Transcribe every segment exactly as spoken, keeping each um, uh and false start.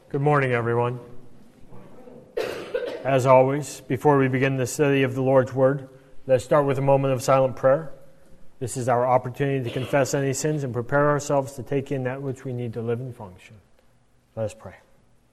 Good morning, everyone. As always, before we begin the study of the Lord's Word, let's start with a moment of silent prayer. This is our opportunity to confess any sins and prepare ourselves to take in that which we need to live and function. Let us pray.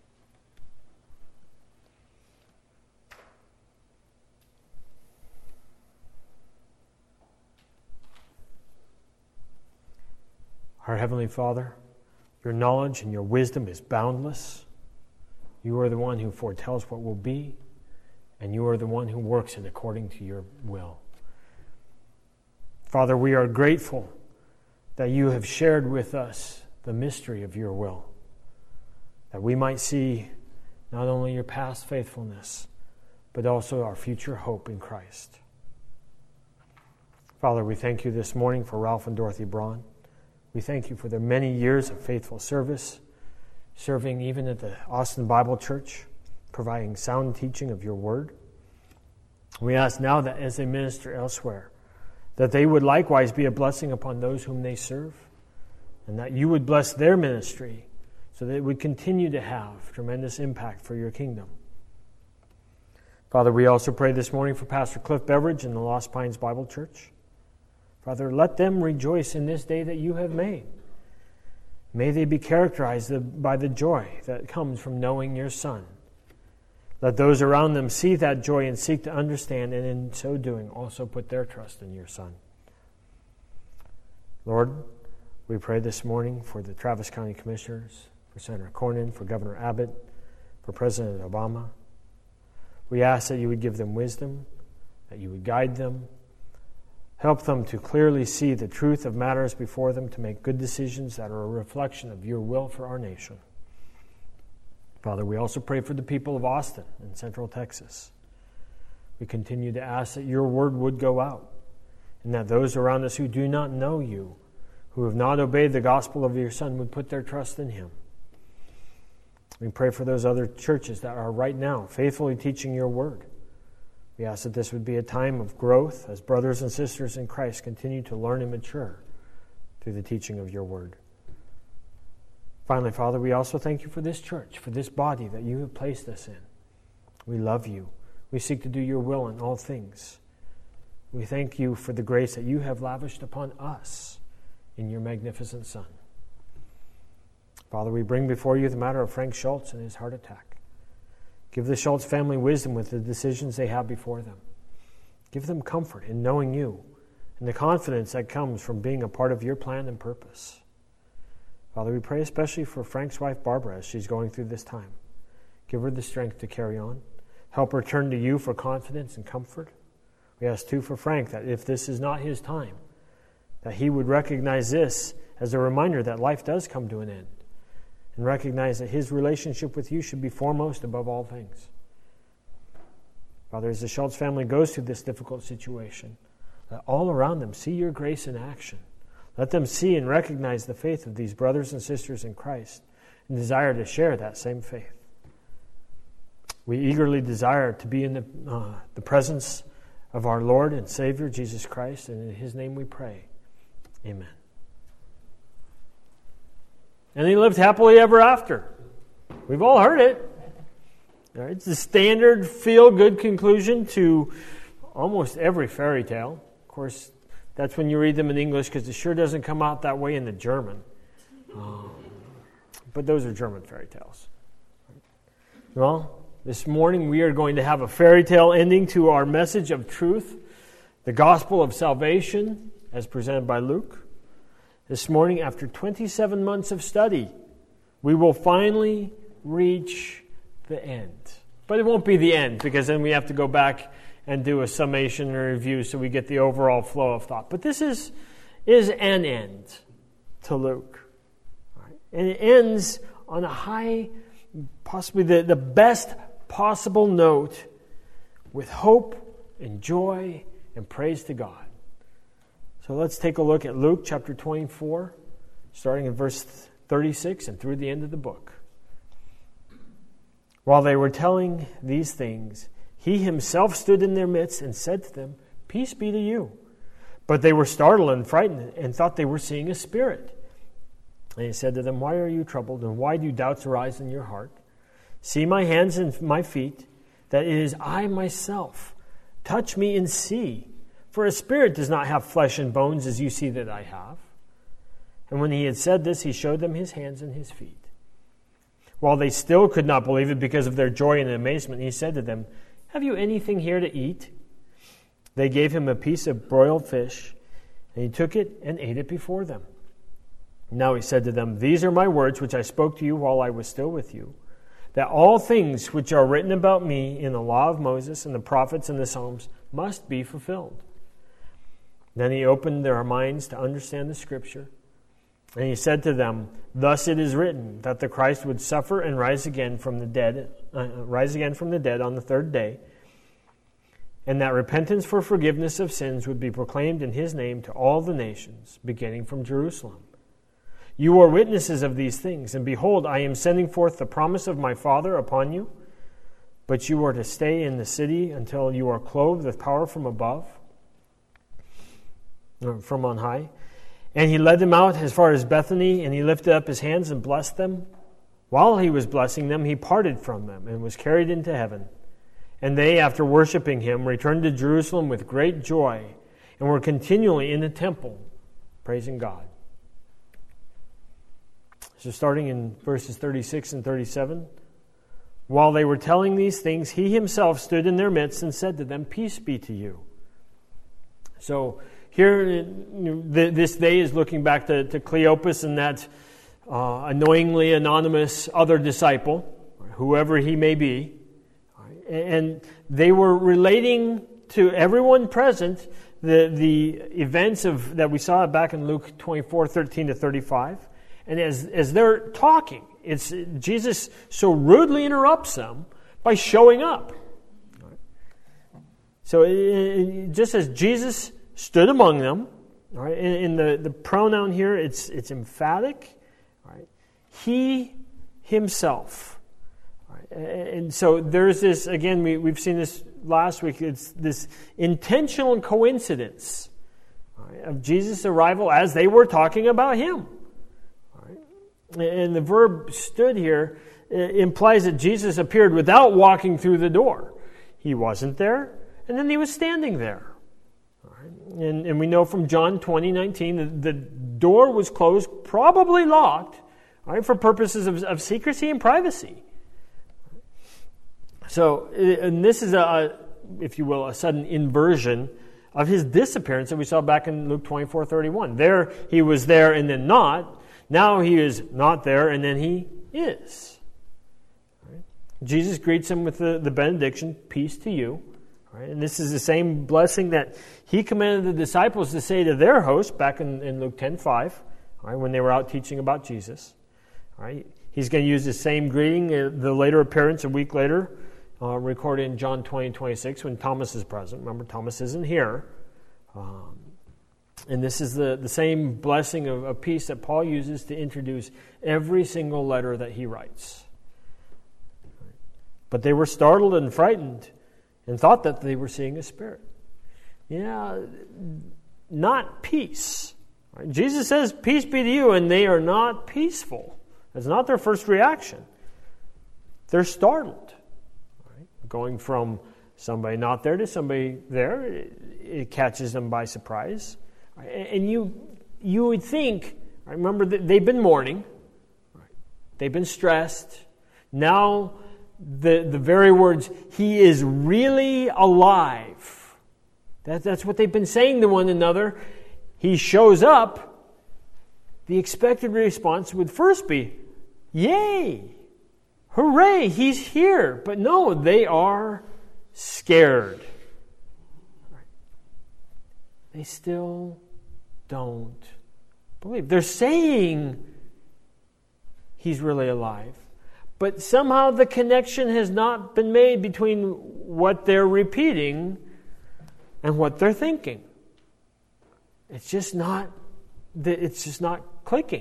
Our Heavenly Father, your knowledge and your wisdom is boundless. You are the one who foretells what will be, and you are the one who works it according to your will. Father, we are grateful that you have shared with us the mystery of your will, that we might see not only your past faithfulness, but also our future hope in Christ. Father, we thank you this morning for Ralph and Dorothy Braun. We thank you for their many years of faithful service, serving even at the Austin Bible Church, providing sound teaching of your word. We ask now that as they minister elsewhere, that they would likewise be a blessing upon those whom they serve, and that you would bless their ministry so that it would continue to have tremendous impact for your kingdom. Father, we also pray this morning for Pastor Cliff Beveridge and the Lost Pines Bible Church. Father, let them rejoice in this day that you have made. May they be characterized by the joy that comes from knowing your Son. Let those around them see that joy and seek to understand, and in so doing also put their trust in your Son. Lord, we pray this morning for the Travis County Commissioners, for Senator Cornyn, for Governor Abbott, for President Obama. We ask that you would give them wisdom, that you would guide them, help them to clearly see the truth of matters before them, to make good decisions that are a reflection of your will for our nation. Father, we also pray for the people of Austin and Central Texas. We continue to ask that your word would go out, and that those around us who do not know you, who have not obeyed the gospel of your Son, would put their trust in him. We pray for those other churches that are right now faithfully teaching your word. We ask that this would be a time of growth as brothers and sisters in Christ continue to learn and mature through the teaching of your word. Finally, Father, we also thank you for this church, for this body that you have placed us in. We love you. We seek to do your will in all things. We thank you for the grace that you have lavished upon us in your magnificent Son. Father, we bring before you the matter of Frank Schultz and his heart attack. Give the Schultz family wisdom with the decisions they have before them. Give them comfort in knowing you and the confidence that comes from being a part of your plan and purpose. Father, we pray especially for Frank's wife, Barbara, as she's going through this time. Give her the strength to carry on. Help her turn to you for confidence and comfort. We ask, too, for Frank that if this is not his time, that he would recognize this as a reminder that life does come to an end, and recognize that his relationship with you should be foremost above all things. Father, as the Schultz family goes through this difficult situation, let all around them see your grace in action. Let them see and recognize the faith of these brothers and sisters in Christ and desire to share that same faith. We eagerly desire to be in the, uh, the presence of our Lord and Savior, Jesus Christ, and in his name we pray. Amen. And he lived happily ever after. We've all heard it. It's the standard feel-good conclusion to almost every fairy tale. Of course, that's when you read them in English, because it sure doesn't come out that way in the German. Um, but those are German fairy tales. Well, this morning we are going to have a fairy tale ending to our message of truth, the gospel of salvation, as presented by Luke. This morning, after twenty-seven months of study, we will finally reach the end. But it won't be the end, because then we have to go back and do a summation and review so we get the overall flow of thought. But this is, is an end to Luke. All right? And it ends on a high, possibly the, the best possible note, with hope and joy and praise to God. So let's take a look at Luke chapter twenty-four, starting in verse thirty-six and through the end of the book. While they were telling these things, he himself stood in their midst and said to them, "Peace be to you." But they were startled and frightened and thought they were seeing a spirit. And he said to them, "Why are you troubled, and why do doubts arise in your heart? See my hands and my feet, that it is I myself. Touch me and see, for a spirit does not have flesh and bones as you see that I have. And when he had said this, he showed them his hands and his feet. While they still could not believe it because of their joy and amazement, he said to them, have you anything here to eat? They gave him a piece of broiled fish, and he took it and ate it before them. Now he said to them, these are my words which I spoke to you while I was still with you, that all things which are written about me in the law of Moses and the prophets and the Psalms must be fulfilled. Then he opened their minds to understand the Scripture, and he said to them, thus it is written, that the Christ would suffer and rise again from the dead, uh, rise again from the dead on the third day, and that repentance for forgiveness of sins would be proclaimed in his name to all the nations, beginning from Jerusalem. You are witnesses of these things, and behold, I am sending forth the promise of my Father upon you, but you are to stay in the city until you are clothed with power from above, or from on high. And he led them out as far as Bethany, and he lifted up his hands and blessed them. While he was blessing them, he parted from them and was carried into heaven. And they, after worshiping him, returned to Jerusalem with great joy and were continually in the temple, praising God. So starting in verses thirty-six and thirty-seven, while they were telling these things, he himself stood in their midst and said to them, peace be to you. So here, this day is looking back to, to Cleopas and that uh, annoyingly anonymous other disciple, whoever he may be. And they were relating to everyone present the, the events of that we saw back in Luke twenty-four, thirteen to thirty-five. And as, as they're talking, it's Jesus so rudely interrupts them by showing up. So it, just as Jesus stood among them, all right, in, in the, the pronoun here, it's it's emphatic. All right, he himself. And so there's this, again, we, we've seen this last week, it's this intentional coincidence, right, of Jesus' arrival as they were talking about him. Right? And the verb stood here implies that Jesus appeared without walking through the door. He wasn't there, and then he was standing there. Right? And, and we know from John twenty nineteen that the door was closed, probably locked, right, for purposes of, of secrecy and privacy. So, and this is a, if you will, a sudden inversion of his disappearance that we saw back in Luke twenty-four thirty-one. There, he was there and then not. Now he is not there and then he is. Right? Jesus greets him with the, the benediction, peace to you. Right? And this is the same blessing that he commanded the disciples to say to their host back in, in Luke ten five, right, when they were out teaching about Jesus. Right? He's going to use the same greeting, uh, the later appearance a week later, Uh, recorded in John twenty twenty-six when Thomas is present. Remember, Thomas isn't here. Um, and this is the, the same blessing of, of peace that Paul uses to introduce every single letter that he writes. But they were startled and frightened and thought that they were seeing a spirit. Yeah, not peace. Right? Jesus says, peace be to you, and they are not peaceful. That's not their first reaction. They're startled. Going from somebody not there to somebody there, it, it catches them by surprise. And you you would think, remember, that they've been mourning, they've been stressed. Now, the, the very words, he is really alive. That, that's what they've been saying to one another. He shows up. The expected response would first be, yay! Hooray, he's here. But no, they are scared. They still don't believe. They're saying he's really alive. But somehow the connection has not been made between what they're repeating and what they're thinking. It's just not, it's just not clicking.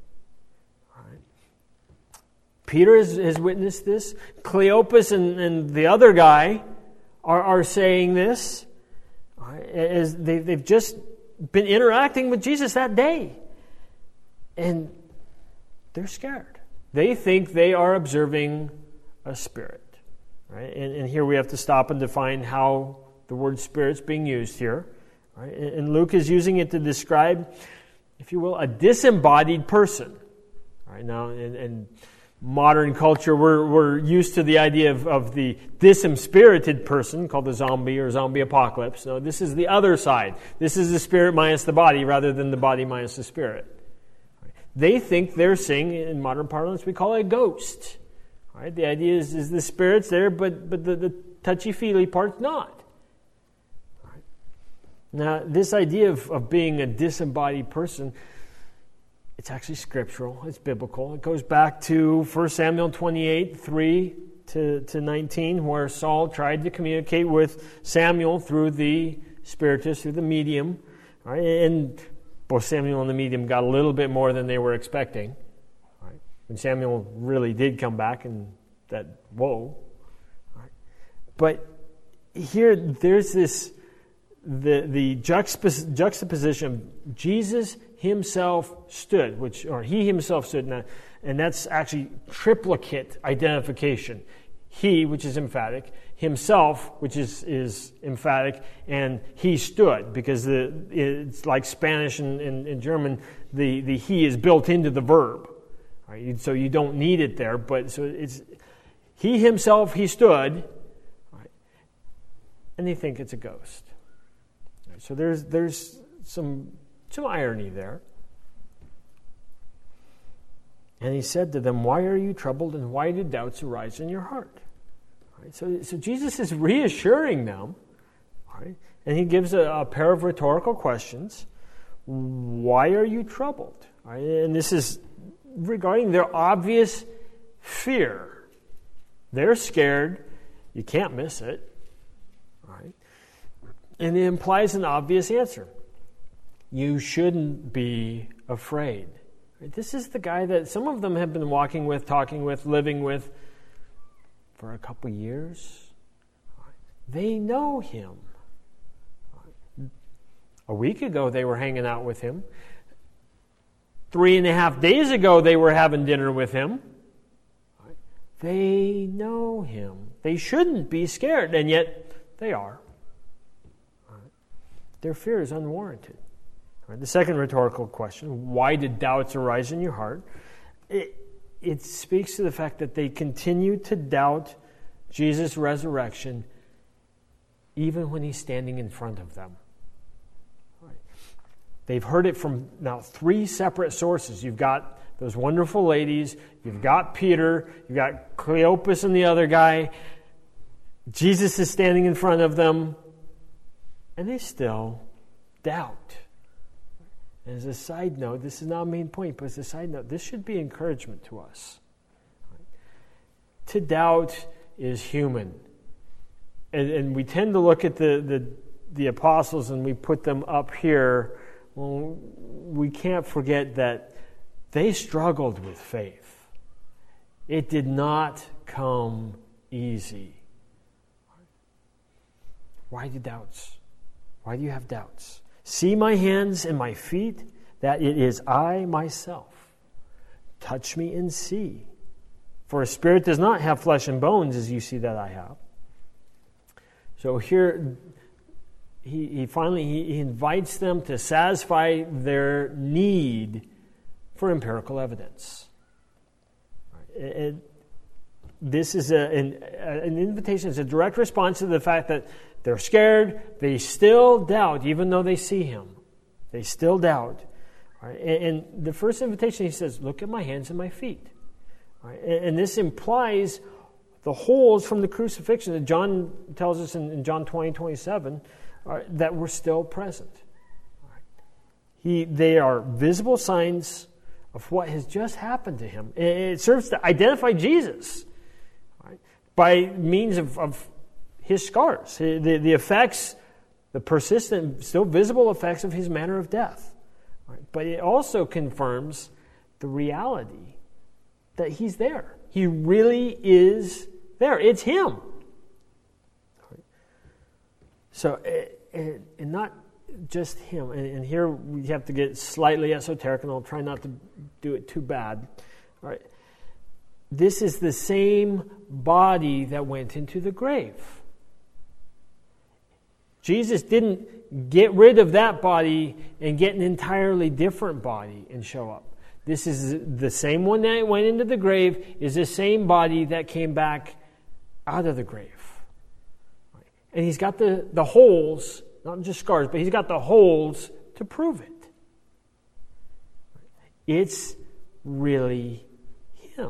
Peter has, has witnessed this. Cleopas and, and the other guy are, are saying this. As they, they've just been interacting with Jesus that day. And they're scared. They think they are observing a spirit. Right? And, and here we have to stop and define how the word spirit's being used here. Right? And, and Luke is using it to describe, if you will, a disembodied person. Right? Now, in, in modern culture, we're, we're used to the idea of, of the disinspirited person called the zombie or zombie apocalypse. No, this is the other side. This is the spirit minus the body rather than the body minus the spirit. Right? They think they're seeing, in modern parlance, we call it a ghost. Right? The idea is, is the spirit's there, but, but the, the touchy-feely part's not. Right? Now, this idea of, of being a disembodied person, it's actually scriptural. It's biblical. It goes back to First Samuel twenty-eight, three to, to nineteen, where Saul tried to communicate with Samuel through the spiritist, through the medium. Right? And both Samuel and the medium got a little bit more than they were expecting. Right? When Samuel really did come back, and that, whoa. Right? But here, there's this, the, the juxtapos- juxtaposition. Jesus himself stood, which, or he himself stood, and, and that's actually triplicate identification. He, which is emphatic, himself, which is, is emphatic, and he stood, because the it's like Spanish and, and, and German, the, the he is built into the verb. Right? So you don't need it there, but so it's he himself, he stood, right? And they think it's a ghost. Right? So there's there's some Some irony there. And he said to them, "Why are you troubled, and why do doubts arise in your heart?" Right? So, so Jesus is reassuring them, right? And he gives a, a pair of rhetorical questions. Why are you troubled? Right? And this is regarding their obvious fear. They're scared. You can't miss it. Right? And it implies an obvious answer. You shouldn't be afraid. Right? This is the guy that some of them have been walking with, talking with, living with for a couple years. Right? They know him. Right? A week ago, they were hanging out with him. Three and a half days ago, they were having dinner with him. Right? They know him. They shouldn't be scared, and yet they are. Right? Their fear is unwarranted. Right, the second rhetorical question, why did doubts arise in your heart? It, it speaks to the fact that they continue to doubt Jesus' resurrection even when he's standing in front of them. Right. They've heard it from now three separate sources. You've got those wonderful ladies, you've got Peter, you've got Cleopas and the other guy. Jesus is standing in front of them, and they still doubt. And as a side note, this is not a main point, but as a side note, this should be encouragement to us. Right? To doubt is human. And, and we tend to look at the, the, the apostles and we put them up here. Well, we can't forget that they struggled with faith. It did not come easy. Why do doubts? Why do you have doubts? See my hands and my feet, that it is I myself. Touch me and see. For a spirit does not have flesh and bones, as you see that I have. So here, he, he finally he, he invites them to satisfy their need for empirical evidence. Right. It, it, this is a, an, an invitation. It's a direct response to the fact that they're scared. They still doubt, even though they see him. They still doubt. Right? And, and the first invitation, he says, look at my hands and my feet. Right? And, and this implies the holes from the crucifixion that John tells us in, in John twenty, twenty-seven, right, that were still present. Right? He, they are visible signs of what has just happened to him. And it serves to identify Jesus, right, by means of, of his scars, the, the effects, the persistent, still visible effects of his manner of death. Right? But it also confirms the reality that he's there. He really is there. It's him. Right? So, and, and not just him. And, and here we have to get slightly esoteric, and I'll try not to do it too bad. All right. this is the same body that went into the grave. Jesus didn't get rid of that body and get an entirely different body and show up. This is the same one that went into the grave, is the same body that came back out of the grave. And he's got the, the holes, not just scars, but he's got the holes to prove it. It's really him.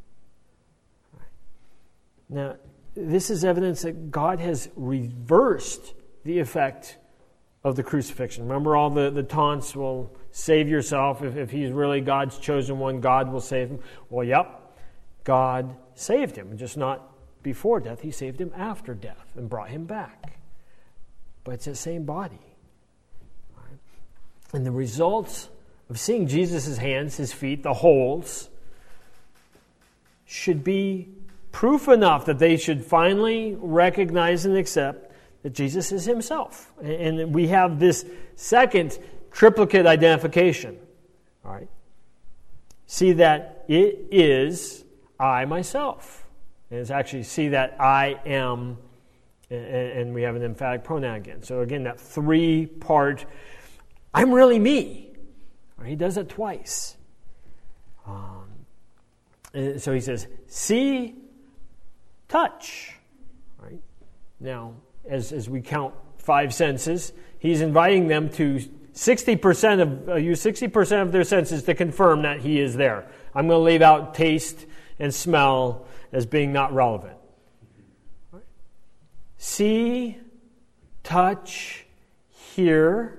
Now, this is evidence that God has reversed the effect of the crucifixion. Remember all the, the taunts, well, save yourself. If, if he's really God's chosen one, God will save him. Well, yep, God saved him, just not before death. He saved him after death and brought him back. But it's the same body. And the results of seeing Jesus' hands, his feet, the holes, should be proof enough that they should finally recognize and accept that Jesus is himself. And we have this second triplicate identification. All right. See that it is I myself. And it's actually see that I am, and we have an emphatic pronoun again. So again, that three-part, I'm really me. He does it twice. Um, and so he says, see, touch. Right? Now, as, as we count five senses, he's inviting them to sixty percent of uh, use sixty percent of their senses to confirm that he is there. I'm going to leave out taste and smell as being not relevant. Right? See, touch, hear.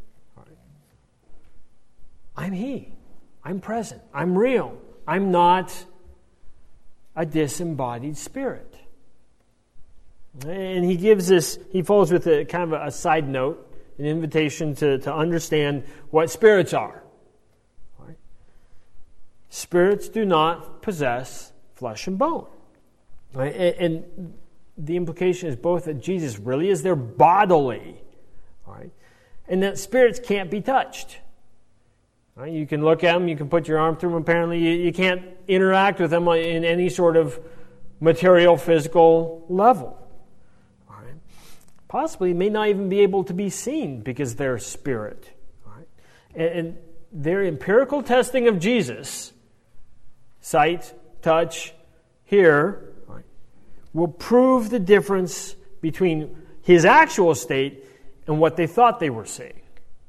I'm he. I'm present. I'm real. I'm not a disembodied spirit. And he gives this, he follows with a kind of a side note, an invitation to, to understand what spirits are. Right? Spirits do not possess flesh and bone. Right? And, and the implication is both that Jesus really is there bodily, right? And that spirits can't be touched. Right? You can look at them, you can put your arm through them. Apparently, you, you can't interact with them in any sort of material, physical level. All right? Possibly may not even be able to be seen because they're spirit. All right? And, and their empirical testing of Jesus, sight, touch, hear, right, will prove the difference between his actual state and what they thought they were seeing.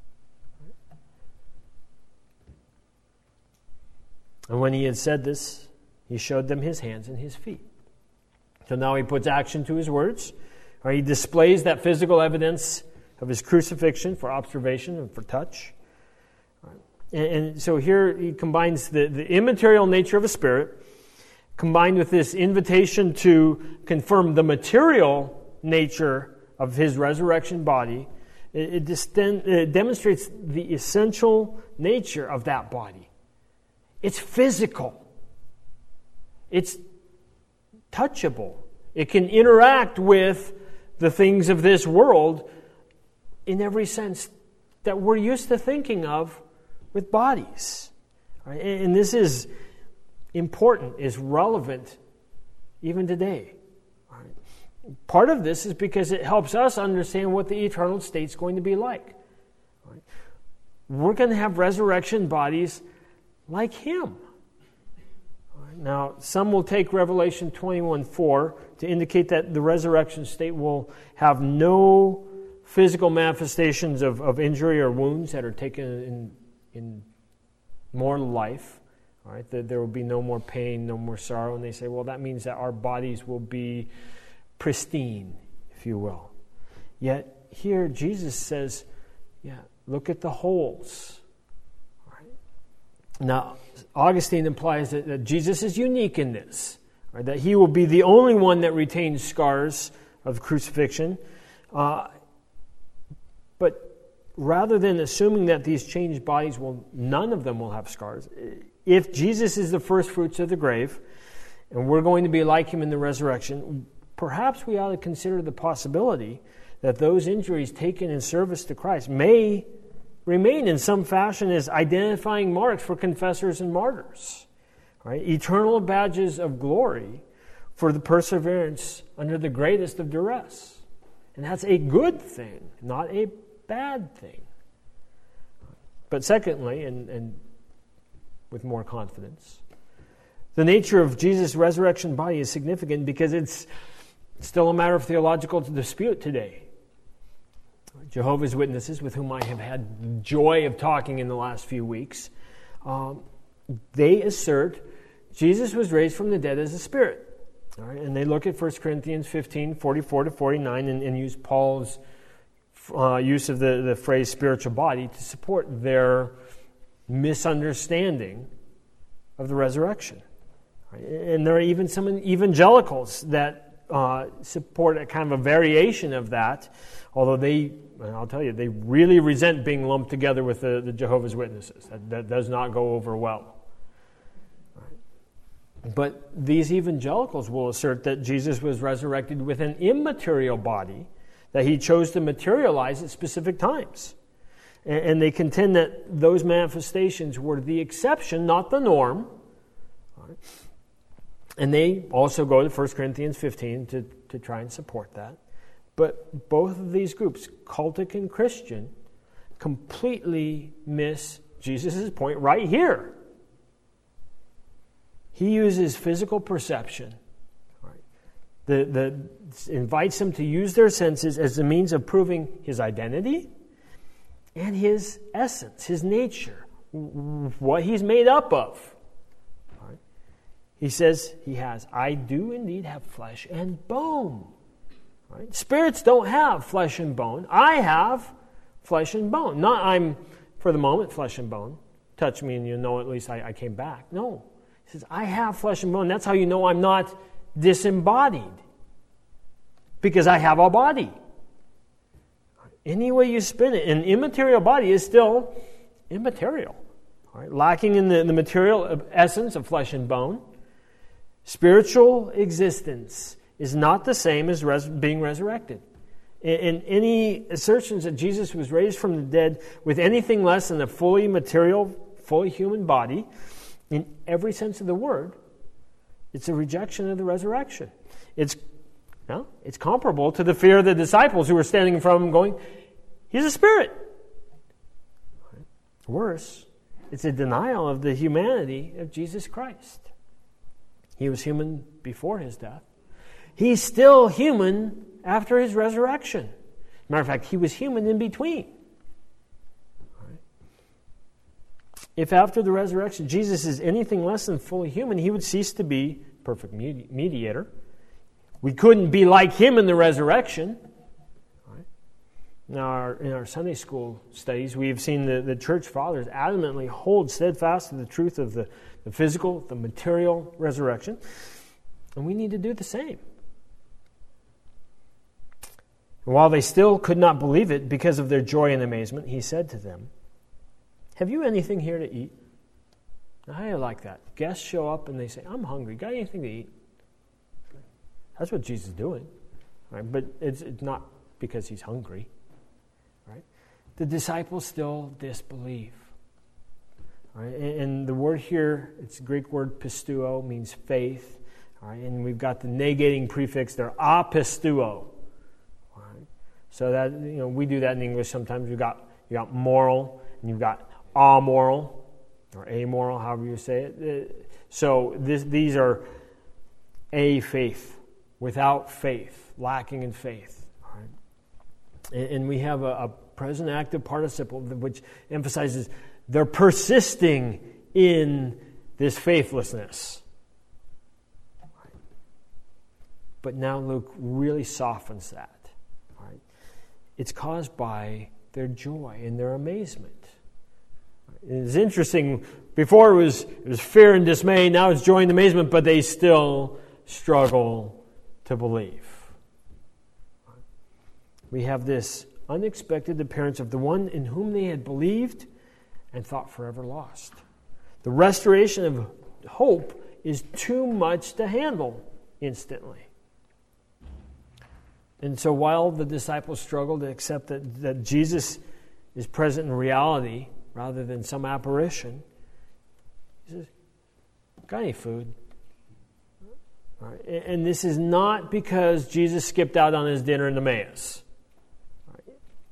And when he had said this, he showed them his hands and his feet. So now he puts action to his words. Or he displays that physical evidence of his crucifixion for observation and for touch. And, and so here he combines the, the immaterial nature of a spirit, combined with this invitation to confirm the material nature of his resurrection body. It, it, disten- it demonstrates the essential nature of that body. It's physical. It's touchable. It can interact with the things of this world in every sense that we're used to thinking of with bodies. Right? And this is important, is relevant even today. Right? Part of this is because it helps us understand what the eternal state's going to be like. Right? We're going to have resurrection bodies like him. Now, some will take Revelation twenty-one four to indicate that the resurrection state will have no physical manifestations of, of injury or wounds that are taken in, in mortal life. All right, that there will be no more pain, no more sorrow. And they say, well, that means that our bodies will be pristine, if you will. Yet here Jesus says, yeah, look at the holes. Now, Augustine implies that, that Jesus is unique in this, right? That he will be the only one that retains scars of the crucifixion. Uh, but rather than assuming that these changed bodies will, none of them will have scars, if Jesus is the first fruits of the grave, and we're going to be like him in the resurrection, perhaps we ought to consider the possibility that those injuries taken in service to Christ may remain in some fashion as identifying marks for confessors and martyrs. right? Eternal badges of glory for the perseverance under the greatest of duress. And that's a good thing, not a bad thing. But secondly, and, and with more confidence, the nature of Jesus' resurrection body is significant because it's still a matter of theological dispute today. Jehovah's Witnesses, with whom I have had joy of talking in the last few weeks, um, they assert Jesus was raised from the dead as a spirit. All right? And they look at First Corinthians fifteen, forty-four to forty-nine, and, and use Paul's uh, use of the, the phrase spiritual body to support their misunderstanding of the resurrection. Right? And there are even some evangelicals that uh, support a kind of a variation of that, although they, and I'll tell you, they really resent being lumped together with the, the Jehovah's Witnesses. That, that does not go over well. Right? But these evangelicals will assert that Jesus was resurrected with an immaterial body that he chose to materialize at specific times. And, and they contend that those manifestations were the exception, not the norm. Right? And they also go to First Corinthians fifteen to, to try and support that. But both of these groups, cultic and Christian, completely miss Jesus' point right here. He uses physical perception. Right? The, the, invites them to use their senses as a means of proving his identity and his essence, his nature, what he's made up of. Right? He says he has, I do indeed have flesh and bone. Right? Spirits don't have flesh and bone. I have flesh and bone. Not I'm, for the moment, flesh and bone. Touch me and you know at least I, I came back. No. He says, I have flesh and bone. That's how you know I'm not disembodied. Because I have a body. Any way you spin it, an immaterial body is still immaterial. Right? Lacking in the, the material essence of flesh and bone. Spiritual existence is not the same as res- being resurrected. And any assertions that Jesus was raised from the dead with anything less than a fully material, fully human body, in every sense of the word, it's a rejection of the resurrection. It's, well, it's comparable to the fear of the disciples who were standing in front of him going, he's a spirit. Worse, it's a denial of the humanity of Jesus Christ. He was human before his death. He's still human after his resurrection. Matter of fact, he was human in between. Right? If after the resurrection Jesus is anything less than fully human, he would cease to be perfect mediator. We couldn't be like him in the resurrection. Right? In, our, in our Sunday school studies, we've seen the, the church fathers adamantly hold steadfast to the truth of the, the physical, the material resurrection. And we need to do the same. While they still could not believe it because of their joy and amazement, he said to them, have you anything here to eat? Now, how do you like that? Guests show up and they say, I'm hungry. Got anything to eat? That's what Jesus is doing. Right? But it's, it's not because he's hungry. Right? The disciples still disbelieve. Right? And, and the word here, it's the Greek word pisteuo, means faith. Right? And we've got the negating prefix there, apisteuo. So that, you know, we do that in English sometimes. You've got, you got moral, and you've got amoral, or amoral, however you say it. So this, these are a faith, without faith, lacking in faith. Right? And, and we have a, a present active participle which emphasizes they're persisting in this faithlessness. Right? But now Luke really softens that. It's caused by their joy and their amazement. It's interesting. Before it was, it was fear and dismay. Now it's joy and amazement, but they still struggle to believe. We have this unexpected appearance of the one in whom they had believed and thought forever lost. The restoration of hope is too much to handle instantly. And so while the disciples struggle to accept that, that Jesus is present in reality rather than some apparition, he says, got any food? All right. And this is not because Jesus skipped out on his dinner in Emmaus. All right.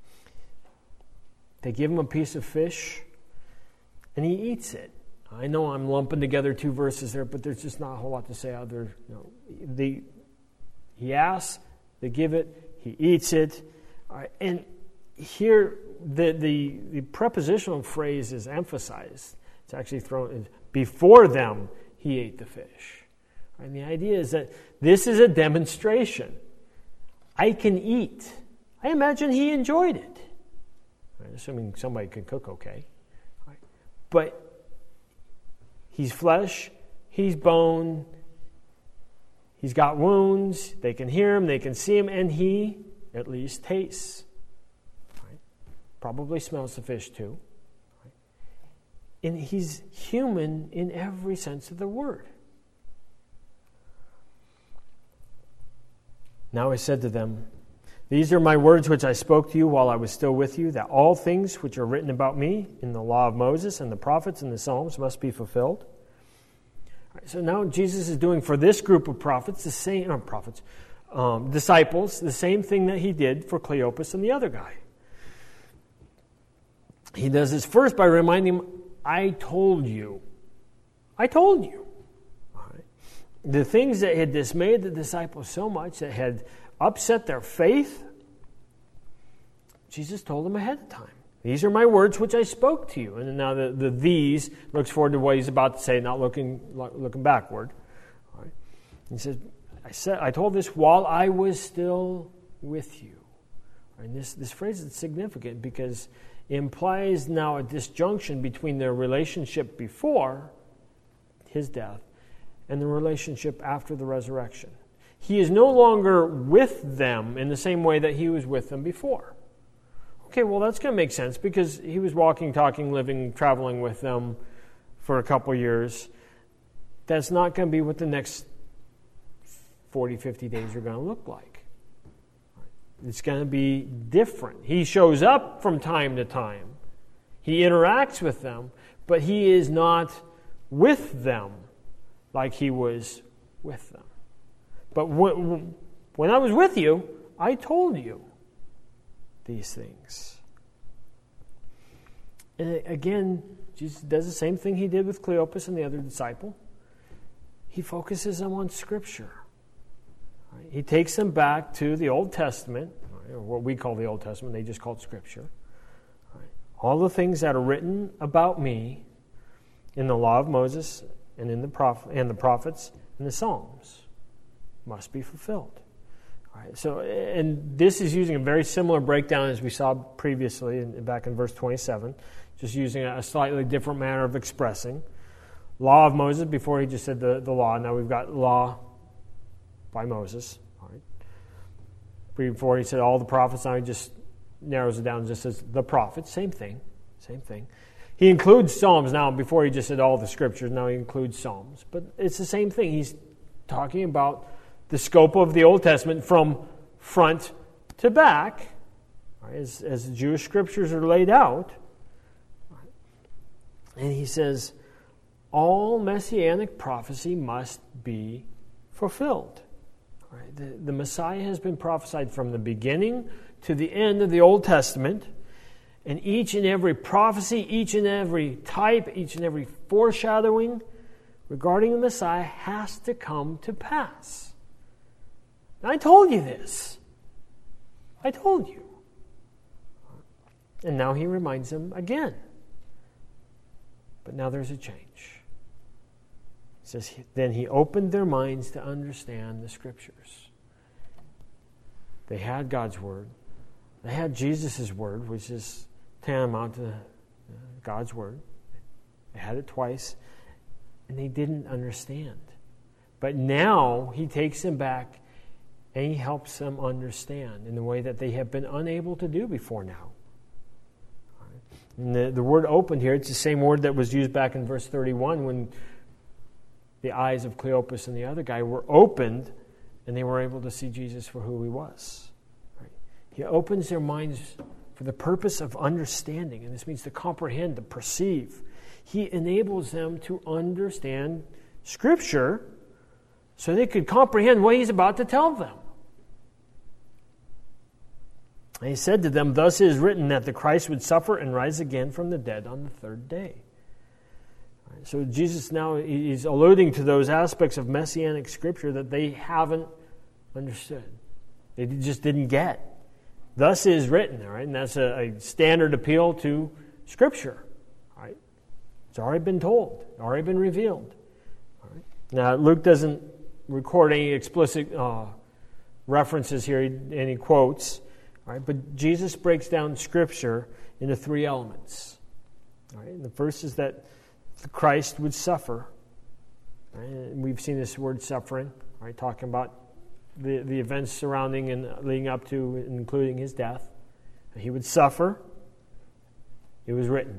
They give him a piece of fish, and he eats it. I know I'm lumping together two verses there, but there's just not a whole lot to say other. You know, the, he asks, they give it, he eats it. All right. And here, the, the, the prepositional phrase is emphasized. It's actually thrown, before them, he ate the fish. And the idea is that this is a demonstration. I can eat. I imagine he enjoyed it. Right, assuming somebody can cook okay. Right. But he's flesh, he's bone, he's got wounds, they can hear him, they can see him, and he at least tastes. Right. Probably smells the fish too. Right. And he's human in every sense of the word. Now I said to them, these are my words which I spoke to you while I was still with you, that all things which are written about me in the law of Moses and the prophets and the Psalms must be fulfilled. All right, so now Jesus is doing for this group of prophets, the same, no, prophets, um, disciples, the same thing that he did for Cleopas and the other guy. He does this first by reminding them, I told you. I told you. The things that had dismayed the disciples so much, that had upset their faith, Jesus told them ahead of time. These are my words which I spoke to you. And now the, the these looks forward to what he's about to say, not looking looking backward. All right. He says, I said I told this while I was still with you. And this, this phrase is significant because it implies now a disjunction between their relationship before his death and the relationship after the resurrection. He is no longer with them in the same way that he was with them before. Okay, well, that's going to make sense because he was walking, talking, living, traveling with them for a couple years. That's not going to be what the next forty, fifty days are going to look like. It's going to be different. He shows up from time to time. He interacts with them, but he is not with them like he was with them. But when, when I was with you, I told you these things. And again, Jesus does the same thing he did with Cleopas and the other disciple. He focuses them on Scripture. Right? He takes them back to the Old Testament, or what we call the Old Testament. They just call it Scripture. Right? All the things that are written about me in the law of Moses and in the prophet and the prophets and the Psalms must be fulfilled. All right, so, and this is using a very similar breakdown as we saw previously, in, back in verse twenty-seven, just using a slightly different manner of expressing. Law of Moses, before he just said the, the law, now we've got law by Moses. All right. Before he said all the prophets, now he just narrows it down and just says the prophets, same thing, same thing. He includes Psalms now. Before he just said all the Scriptures, now he includes Psalms. But it's the same thing. He's talking about the scope of the Old Testament from front to back, right, as, as the Jewish Scriptures are laid out. And he says, all Messianic prophecy must be fulfilled. Right? The, the Messiah has been prophesied from the beginning to the end of the Old Testament. And each and every prophecy, each and every type, each and every foreshadowing regarding the Messiah has to come to pass. Now, I told you this. I told you. And now he reminds them again. But now there's a change. He says, then he opened their minds to understand the Scriptures. They had God's Word. They had Jesus' Word, which is tantamount to God's Word. They had it twice, and they didn't understand. But now he takes them back and he helps them understand in the way that they have been unable to do before now. And the, the word opened here, it's the same word that was used back in verse thirty-one when the eyes of Cleopas and the other guy were opened and they were able to see Jesus for who he was. Right? He opens their minds for the purpose of understanding, and this means to comprehend, to perceive. He enables them to understand Scripture so they could comprehend what he's about to tell them. And he said to them, "Thus it is written that the Christ would suffer and rise again from the dead on the third day." So Jesus now, he's alluding to those aspects of Messianic Scripture that they haven't understood. They just didn't get. Thus it is written, all right? And that's a, a standard appeal to Scripture. All right? It's already been told, already been revealed. All right? Now, Luke doesn't record any explicit uh, references here, any quotes. All right? But Jesus breaks down Scripture into three elements. All right? And the first is that Christ would suffer. Right? And we've seen this word suffering, right? Talking about the, the events surrounding and leading up to, including his death. He would suffer. It was written.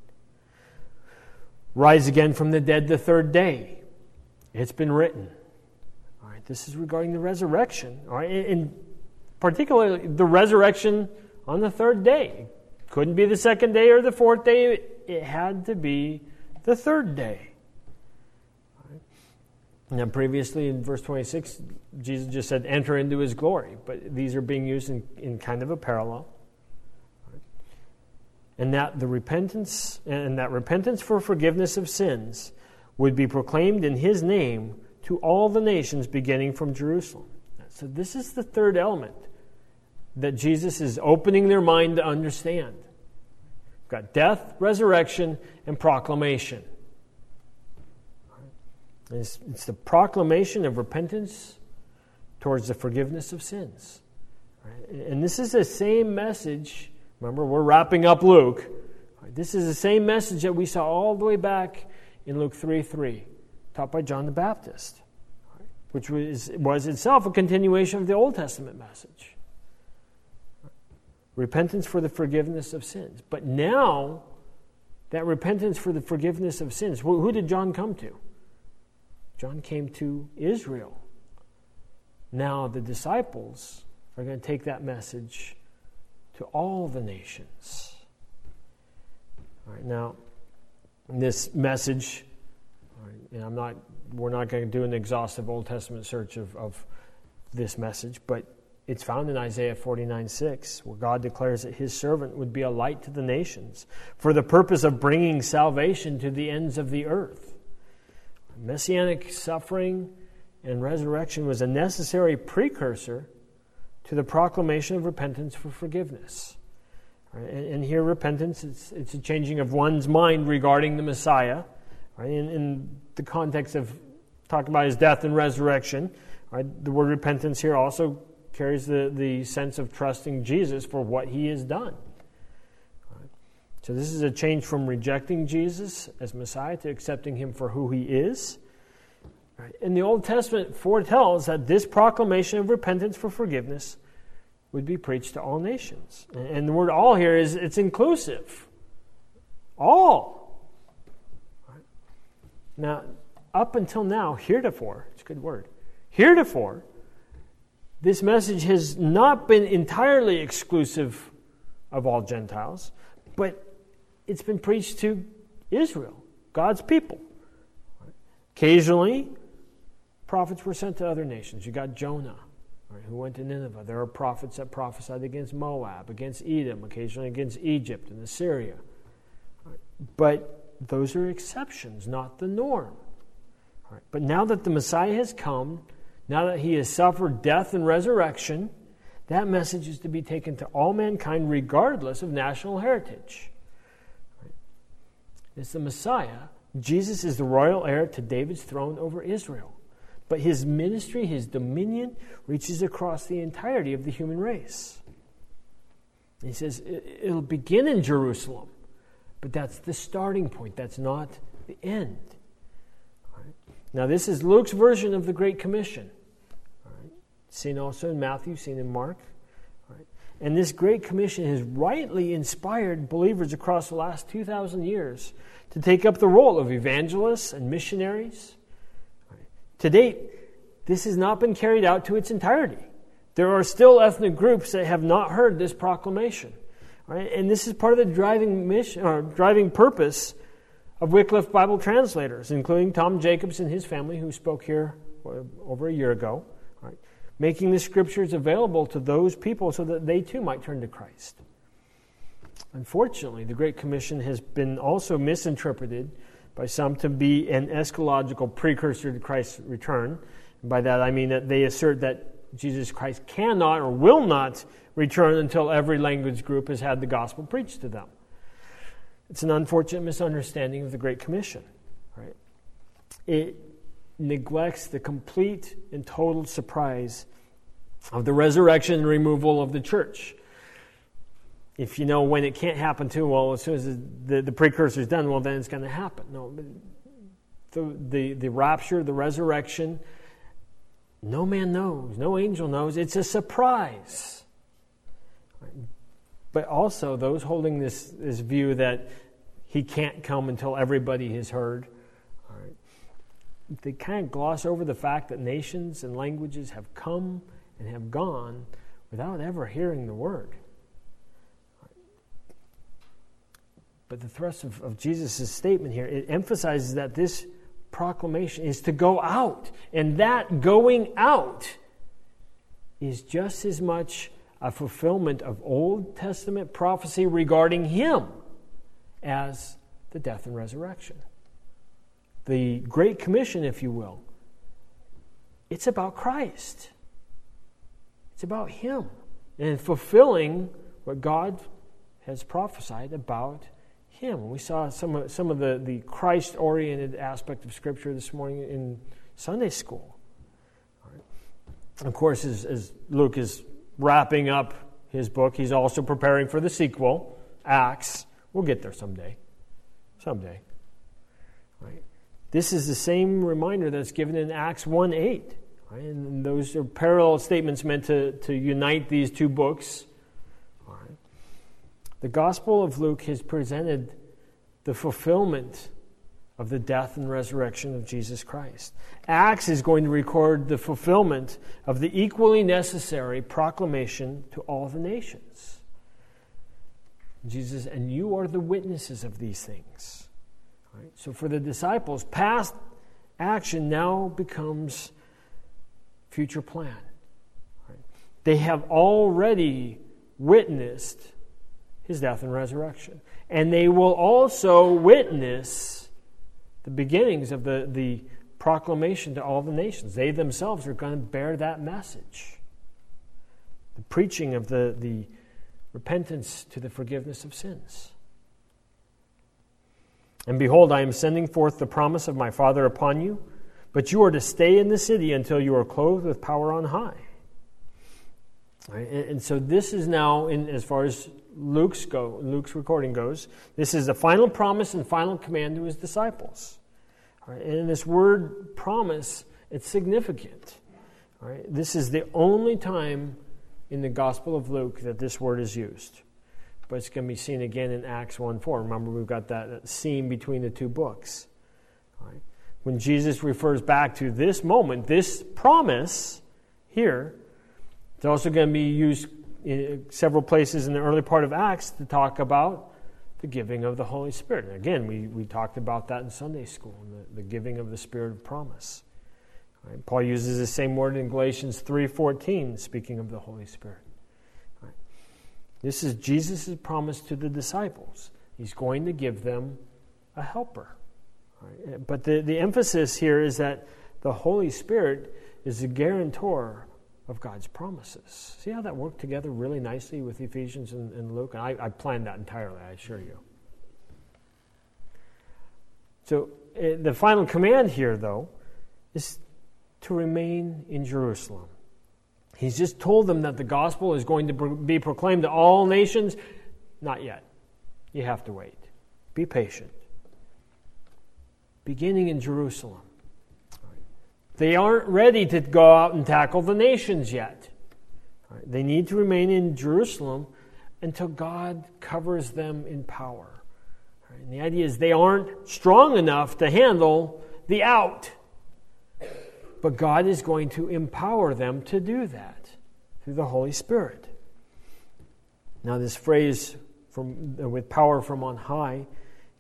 Rise again from the dead the third day. It's been written. All right, this is regarding the resurrection. All right, and particularly the resurrection on the third day. Couldn't be the second day or the fourth day. It had to be the third day. Right. Now, previously in verse twenty-six, Jesus just said, "Enter into his glory." But these are being used in, in kind of a parallel. Right. And that the repentance and that repentance for forgiveness of sins would be proclaimed in his name to all the nations, beginning from Jerusalem. So this is the third element that Jesus is opening their mind to understand. We've got death, resurrection, and proclamation. It's, it's the proclamation of repentance towards the forgiveness of sins. And this is the same message. Remember, we're wrapping up Luke. This is the same message that we saw all the way back in Luke three three, taught by John the Baptist, which was, was itself a continuation of the Old Testament message. Repentance for the forgiveness of sins. But now, that repentance for the forgiveness of sins, who, who did John come to? John came to Israel. Now the disciples are going to take that message to all the nations. All right, now, this message, all right, and I'm not, we're not going to do an exhaustive Old Testament search of, of this message, but it's found in Isaiah forty-nine six, where God declares that his servant would be a light to the nations for the purpose of bringing salvation to the ends of the earth. Messianic suffering and resurrection was a necessary precursor to the proclamation of repentance for forgiveness. Right? And, and here repentance, it's, it's a changing of one's mind regarding the Messiah. Right? In, in the context of talking about his death and resurrection, right? The word repentance here also carries the, the sense of trusting Jesus for what he has done. Right? So this is a change from rejecting Jesus as Messiah to accepting him for who he is. Right? And the Old Testament foretells that this proclamation of repentance for forgiveness would be preached to all nations. And the word all here is, it's inclusive. All. Right? Now, up until now, heretofore, it's a good word, heretofore, this message has not been entirely exclusive of all Gentiles, but it's been preached to Israel, God's people. Occasionally, prophets were sent to other nations. You got Jonah, right, who went to Nineveh. There are prophets that prophesied against Moab, against Edom, occasionally against Egypt and Assyria. Right. But those are exceptions, not the norm. Right. But now that the Messiah has come, now that he has suffered death and resurrection, that message is to be taken to all mankind regardless of national heritage. Right. It's the Messiah. Jesus is the royal heir to David's throne over Israel. But his ministry, his dominion, reaches across the entirety of the human race. He says it'll begin in Jerusalem, but that's the starting point. That's not the end. Right. Now, this is Luke's version of the Great Commission. Right. Seen also in Matthew, seen in Mark. Right. And this Great Commission has rightly inspired believers across the last two thousand years to take up the role of evangelists and missionaries. To date, this has not been carried out to its entirety. There are still ethnic groups that have not heard this proclamation. Right? And this is part of the driving mission or driving purpose of Wycliffe Bible translators, including Tom Jacobs and his family, who spoke here over a year ago, right, making the Scriptures available to those people so that they too might turn to Christ. Unfortunately, the Great Commission has been also misinterpreted by some to be an eschatological precursor to Christ's return. And by that I mean that they assert that Jesus Christ cannot or will not return until every language group has had the gospel preached to them. It's an unfortunate misunderstanding of the Great Commission. Right? It neglects the complete and total surprise of the resurrection and removal of the church. If you know when it can't happen too, well, as soon as the, the precursor is done, well, then it's going to happen. No, the, the, the rapture, the resurrection, no man knows, no angel knows. It's a surprise. But also those holding this, this view that he can't come until everybody has heard, all right, they kind of gloss over the fact that nations and languages have come and have gone without ever hearing the word. But the thrust of, of Jesus' statement here, it emphasizes that this proclamation is to go out. And that going out is just as much a fulfillment of Old Testament prophecy regarding him as the death and resurrection. The Great Commission, if you will, it's about Christ. It's about him and fulfilling what God has prophesied about him. We saw some of, some of the, the Christ-oriented aspect of Scripture this morning in Sunday school. All right. Of course, as, as Luke is wrapping up his book, he's also preparing for the sequel, Acts. We'll get there someday. Someday. All right. This is the same reminder that's given in Acts one eight. Right? And those are parallel statements meant to, to unite these two books. The Gospel of Luke has presented the fulfillment of the death and resurrection of Jesus Christ. Acts is going to record the fulfillment of the equally necessary proclamation to all the nations. Jesus, and you are the witnesses of these things. Right? So for the disciples, past action now becomes future plan. Right? They have already witnessed his death and resurrection. And they will also witness the beginnings of the, the proclamation to all the nations. They themselves are going to bear that message. The preaching of the, the repentance to the forgiveness of sins. And behold, I am sending forth the promise of my Father upon you, but you are to stay in the city until you are clothed with power on high. Right? And, and so this is now, in as far as Luke's go, Luke's recording goes, this is the final promise and final command to his disciples. Right? And in this word promise, it's significant. Right? This is the only time in the Gospel of Luke that this word is used. But it's going to be seen again in Acts one four. Remember, we've got that, that seam between the two books. Right? When Jesus refers back to this moment, this promise here, it's also going to be used in several places in the early part of Acts to talk about the giving of the Holy Spirit. And again, we, we talked about that in Sunday school, the, the giving of the Spirit of promise. Right? Paul uses the same word in Galatians three fourteen, speaking of the Holy Spirit. Right? This is Jesus' promise to the disciples. He's going to give them a helper. Right? But the, the emphasis here is that the Holy Spirit is the guarantor of God's promises. See how that worked together really nicely with Ephesians and, and Luke? And I, I planned that entirely, I assure you. So uh, the final command here, though, is to remain in Jerusalem. He's just told them that the gospel is going to be proclaimed to all nations. Not yet. You have to wait. Be patient. Beginning in Jerusalem. They aren't ready to go out and tackle the nations yet. Right? They need to remain in Jerusalem until God covers them in power. Right? And the idea is they aren't strong enough to handle the out. But God is going to empower them to do that through the Holy Spirit. Now this phrase, from with power from on high,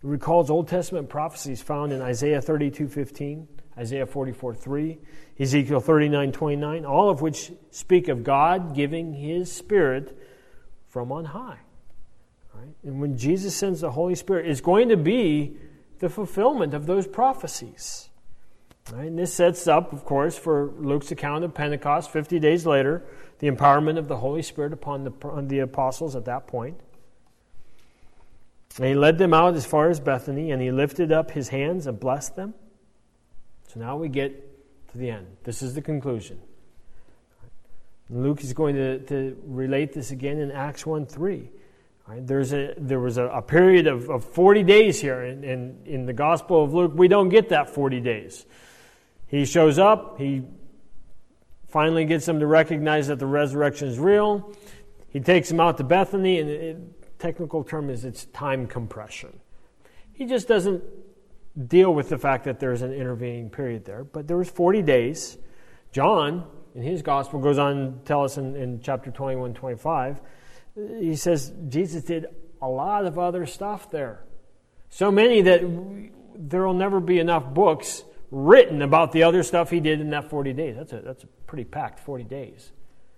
It recalls Old Testament prophecies found in Isaiah thirty-two fifteen, Isaiah forty-four three, Ezekiel thirty-nine twenty-nine, all of which speak of God giving His Spirit from on high. Right? And when Jesus sends the Holy Spirit, it's going to be the fulfillment of those prophecies. Right? And this sets up, of course, for Luke's account of Pentecost, fifty days later, the empowerment of the Holy Spirit upon the, upon the apostles at that point. And He led them out as far as Bethany, and He lifted up His hands and blessed them. So now we get to the end. This is the conclusion. Luke is going to, to relate this again in Acts one three. Right? There's a, there was a, a period of, of forty days here. And in, in, in the Gospel of Luke, we don't get that forty days. He shows up. He finally gets them to recognize that the resurrection is real. He takes them out to Bethany, and the technical term is it's time compression. He just doesn't deal with the fact that there's an intervening period there. But there was forty days. John, in his Gospel, goes on to tell us in, in chapter twenty-one twenty-five, he says Jesus did a lot of other stuff there. So many that there will never be enough books written about the other stuff He did in that forty days. That's a, that's a pretty packed forty days.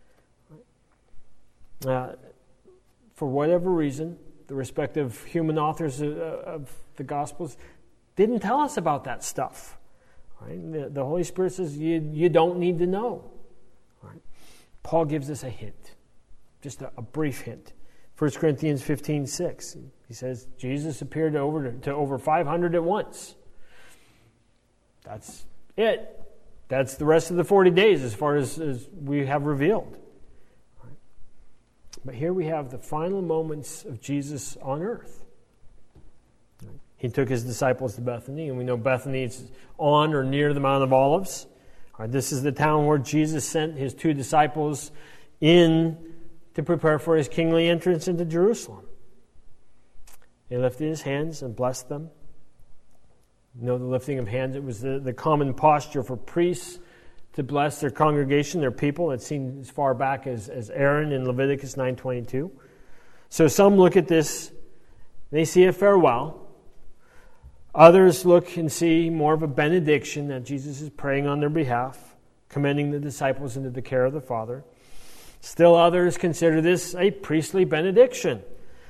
Uh, for whatever reason, the respective human authors of, of the Gospels didn't tell us about that stuff. Right? The, the Holy Spirit says you, you don't need to know. Right? Paul gives us a hint, just a, a brief hint. First Corinthians fifteen six. He says Jesus appeared to over, to over five hundred at once. That's it. That's the rest of the forty days as far as, as we have revealed. Right? But here we have the final moments of Jesus on earth. Right? He took His disciples to Bethany, and we know Bethany is on or near the Mount of Olives. Right? This is the town where Jesus sent His two disciples in to prepare for His kingly entrance into Jerusalem. He lifted His hands and blessed them. You know, the lifting of hands, it was the, the common posture for priests to bless their congregation, their people. It's seen as far back as, as Aaron in Leviticus nine twenty-two. So some look at this, they see a farewell. Others look and see more of a benediction that Jesus is praying on their behalf, commending the disciples into the care of the Father. Still others consider this a priestly benediction.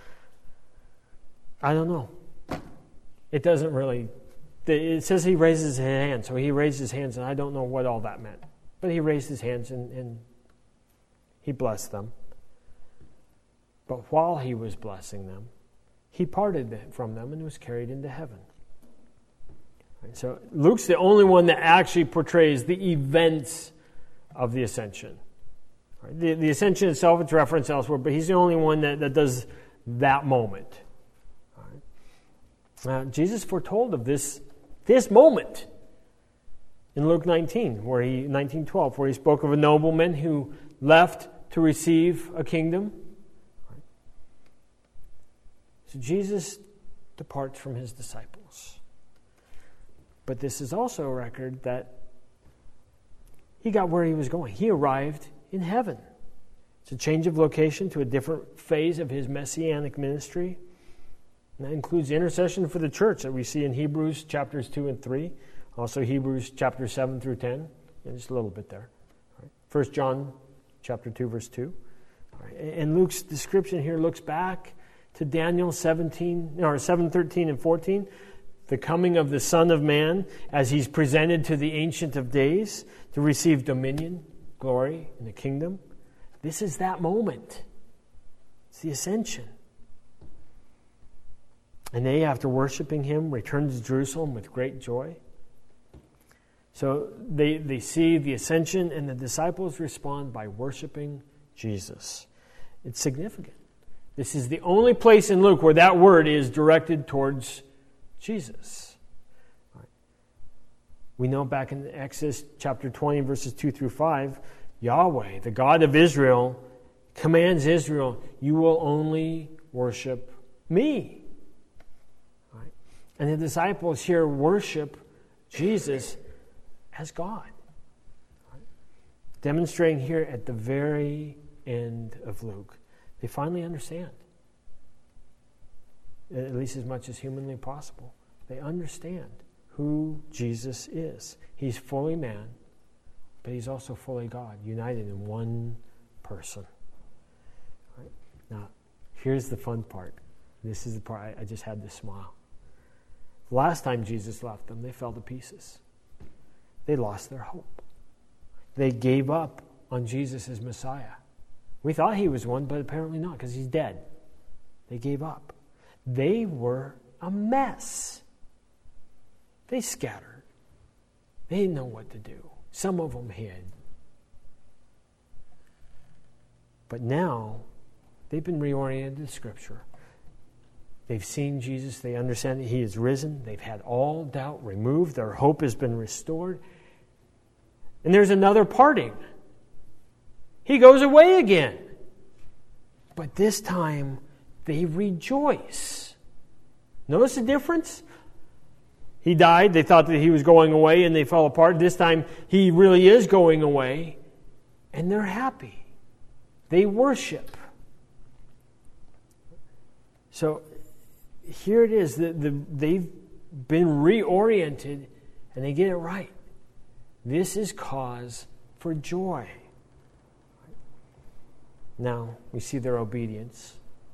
I don't know. It doesn't really... It says He raises His hands, so He raised His hands, and I don't know what all that meant. But He raised His hands and, and He blessed them. But while He was blessing them, He parted from them and was carried into heaven. Right, so Luke's the only one that actually portrays the events of the ascension. Right, the, the ascension itself, it's referenced elsewhere, but He's the only one that, that does that moment. Right. Uh, Jesus foretold of this This moment in Luke nineteen, where he nineteen twelve, where He spoke of a nobleman who left to receive a kingdom. So Jesus departs from His disciples. But this is also a record that He got where He was going. He arrived in heaven. It's a change of location to a different phase of His messianic ministry. And that includes intercession for the church that we see in Hebrews chapters two and three. Also Hebrews chapters seven through ten. Yeah, just a little bit there. Right. First John chapter two, verse two. Right. And Luke's description here looks back to Daniel seventeen, or seven thirteen and fourteen. The coming of the Son of Man as He's presented to the Ancient of Days to receive dominion, glory, and the kingdom. This is that moment. It's the ascension. And they, after worshiping Him, return to Jerusalem with great joy. So they, they see the ascension, and the disciples respond by worshiping Jesus. It's significant. This is the only place in Luke where that word is directed towards Jesus. Right. We know back in Exodus chapter twenty, verses two through five, Yahweh, the God of Israel, commands Israel, you will only worship me. Right. And the disciples here worship Jesus as God. Right. Demonstrating here at the very end of Luke. They finally understand. at least as much as humanly possible. They understand who Jesus is. He's fully man, but he's also fully God, united in one person. Right? Now, here's the fun part. This is the part I, I just had to smile. Last time Jesus left them, they fell to pieces. They lost their hope. They gave up on Jesus as Messiah. We thought he was one, but apparently not, because he's dead. They gave up. They were a mess. They scattered. They didn't know what to do. Some of them hid. But now, they've been reoriented to Scripture. They've seen Jesus. They understand that he is risen. They've had all doubt removed. Their hope has been restored. And there's another parting. He goes away again. But this time, they rejoice. Notice the difference? He died. They thought that he was going away and they fell apart. This time, he really is going away. And they're happy. They worship. So, here it is. The, the, they've been reoriented and they get it right. This is cause for joy. Now, we see their obedience.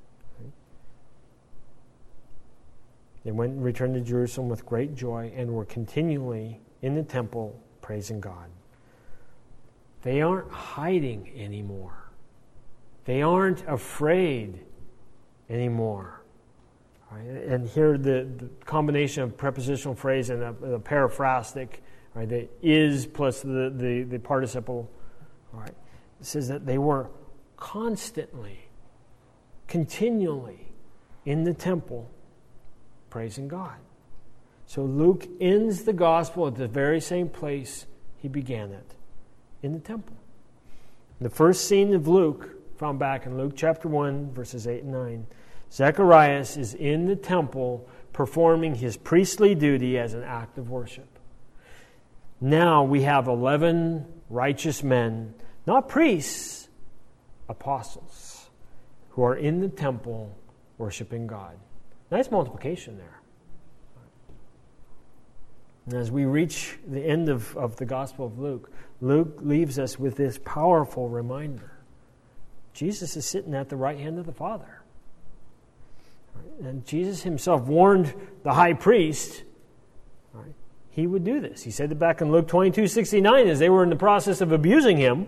They went and returned to Jerusalem with great joy and were continually in the temple praising God. They aren't hiding anymore. They aren't afraid anymore. Right? And here the, the combination of prepositional phrase and a, a paraphrastic, right, the is plus the, the, the participle, right, it says that they were constantly, continually in the temple praising God. So Luke ends the gospel at the very same place he began it, in the temple. The first scene of Luke, found back in Luke chapter one, verses eight and nine, Zacharias is in the temple performing his priestly duty as an act of worship. Now we have eleven righteous men, not priests, apostles, who are in the temple worshiping God. Nice multiplication there. And as we reach the end of, of the Gospel of Luke, Luke leaves us with this powerful reminder. Jesus is sitting at the right hand of the Father. And Jesus himself warned the high priest, right, he would do this. He said it back in Luke twenty-two sixty-nine as they were in the process of abusing him.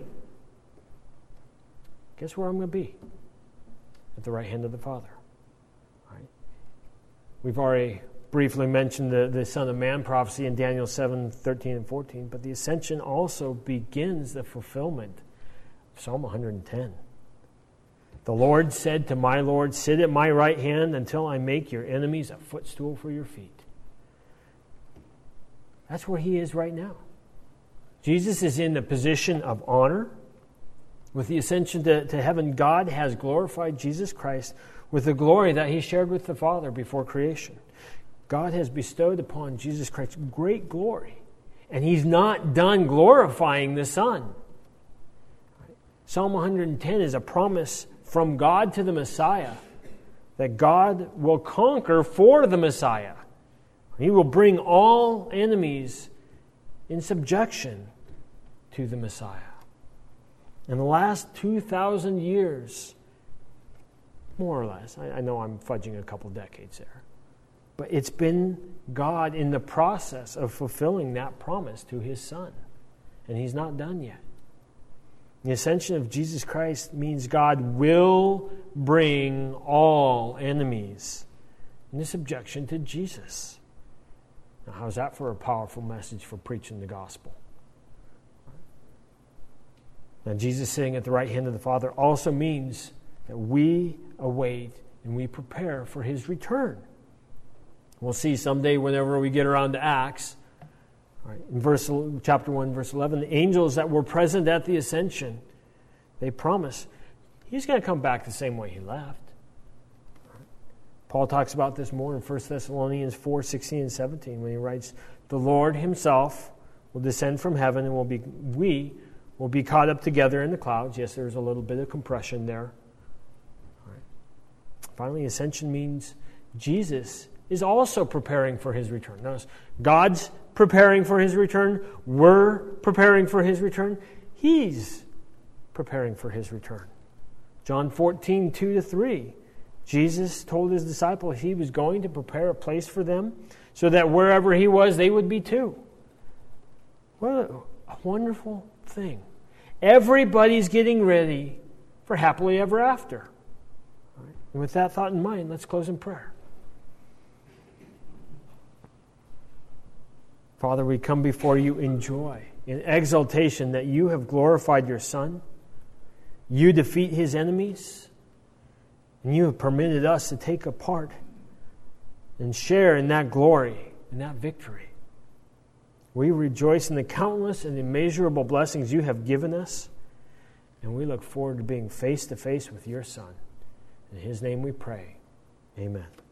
Guess where I'm going to be? At the right hand of the Father. Right? We've already briefly mentioned the, the Son of Man prophecy in Daniel seven, thirteen and fourteen, but the ascension also begins the fulfillment of Psalm one hundred ten. The Lord said to my Lord, sit at my right hand until I make your enemies a footstool for your feet. That's where he is right now. Jesus is in the position of honor. With the ascension to, to heaven, God has glorified Jesus Christ with the glory that he shared with the Father before creation. God has bestowed upon Jesus Christ great glory, and he's not done glorifying the Son. Psalm one hundred ten is a promise from God to the Messiah that God will conquer for the Messiah. He will bring all enemies in subjection to the Messiah. In the last two thousand years, more or less, I, I know I'm fudging a couple decades there, but it's been God in the process of fulfilling that promise to his Son, and he's not done yet. The ascension of Jesus Christ means God will bring all enemies into subjection to Jesus. Now, how's that for a powerful message for preaching the gospel? Now, Jesus sitting at the right hand of the Father also means that we await and we prepare for his return. We'll see someday whenever we get around to Acts, right, in verse chapter one, verse eleven, the angels that were present at the ascension, they promise he's going to come back the same way he left. Paul talks about this more in First Thessalonians four, sixteen and seventeen when he writes, the Lord himself will descend from heaven and will be we will be caught up together in the clouds. Yes, there's a little bit of compression there. All right. Finally, ascension means Jesus is also preparing for his return. Notice, God's preparing for his return. We're preparing for his return. He's preparing for his return. John fourteen, two to three. Jesus told his disciples he was going to prepare a place for them so that wherever he was, they would be too. What a, a wonderful thing. Everybody's getting ready for happily ever after. All right. And with that thought in mind, let's close in prayer. Father, we come before you in joy, in exultation that you have glorified your Son. You defeat his enemies. And you have permitted us to take a part and share in that glory and that victory. We rejoice in the countless and immeasurable blessings you have given us. And we look forward to being face to face with your Son. In his name we pray. Amen.